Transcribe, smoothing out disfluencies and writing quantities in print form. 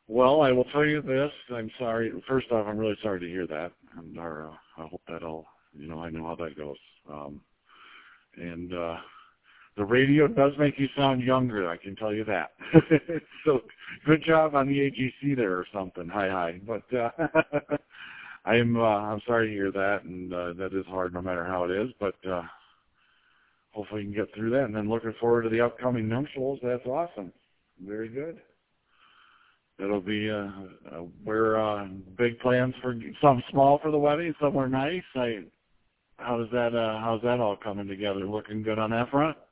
Well, I will tell you this. I'm sorry. First off, I'm really sorry to hear that, and I hope that all. I know how that goes. And the radio does make you sound younger. I can tell you that. So, good job on the AGC there or something. Hi. But I'm sorry to hear that, and that is hard no matter how it is. But hopefully you can get through that. And then looking forward to the upcoming nuptials. That's awesome. Very good. It'll be we're big plans for some small for the wedding, somewhere nice. How's that all coming together? Looking good on that front?